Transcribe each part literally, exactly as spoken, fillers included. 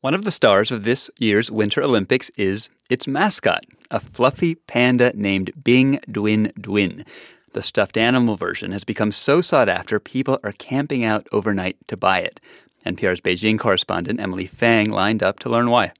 One of the stars of this year's Winter Olympics is its mascot, a fluffy panda named Bing Duin Duin. The stuffed animal version has become so sought after, people are camping out overnight to buy it. N P R's Beijing correspondent Emily Fang lined up to learn why.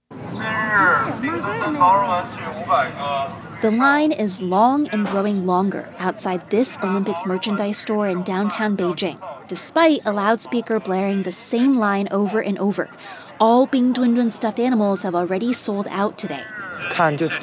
The line is long and growing longer outside this Olympics merchandise store in downtown Beijing, despite a loudspeaker blaring the same line over and over. All Bing Duin Duin stuffed animals have already sold out today. Li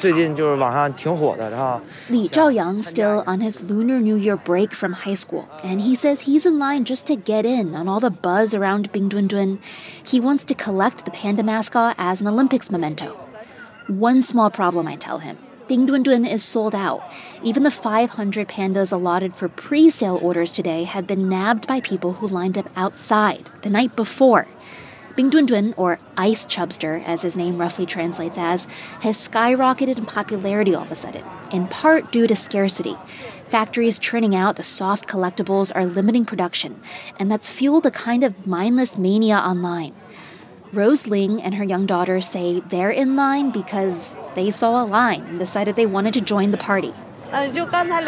Zhaoyang still on his Lunar New Year break from high school, and he says he's in line just to get in on all the buzz around Bing Duin Duin. He wants to collect the panda mascot as an Olympics memento. One small problem, I tell him. Bing Duin Duin is sold out. Even the five hundred pandas allotted for pre-sale orders today have been nabbed by people who lined up outside the night before. Bing Duin Duin, or Ice Chubster, as his name roughly translates as, has skyrocketed in popularity all of a sudden, in part due to scarcity. Factories churning out the soft collectibles are limiting production, and that's fueled a kind of mindless mania online. Rose Ling and her young daughter say they're in line because they saw a line and decided they wanted to join the party. The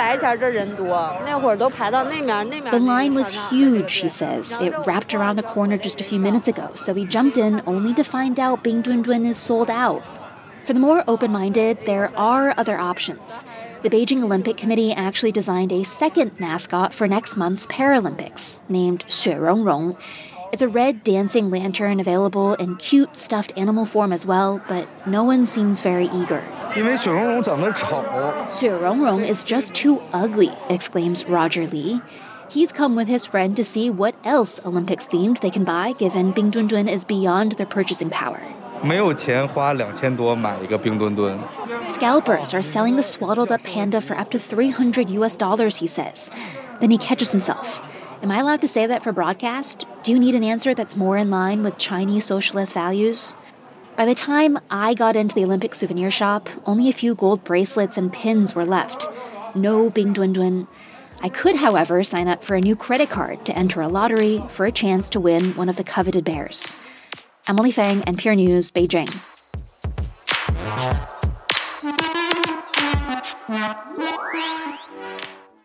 line was huge, she says. It wrapped around the corner just a few minutes ago, so we jumped in only to find out Bing Duin Duin is sold out. For the more open-minded, there are other options. The Beijing Olympic Committee actually designed a second mascot for next month's Paralympics, named Xue Rongrong. It's a red dancing lantern available in cute stuffed animal form as well, but no one seems very eager. Xue Rongrong is just too ugly, exclaims Roger Lee. He's come with his friend to see what else Olympics-themed they can buy, given Bing Duin Duin is beyond their purchasing power. Scalpers are selling the swaddled-up panda for up to three hundred U S dollars, he says. Then he catches himself. Am I allowed to say that for broadcast? Do you need an answer that's more in line with Chinese socialist values? By the time I got into the Olympic souvenir shop, only a few gold bracelets and pins were left. No Bing Duin Duin. I could, however, sign up for a new credit card to enter a lottery for a chance to win one of the coveted bears. Emily Fang, N P R News, Beijing.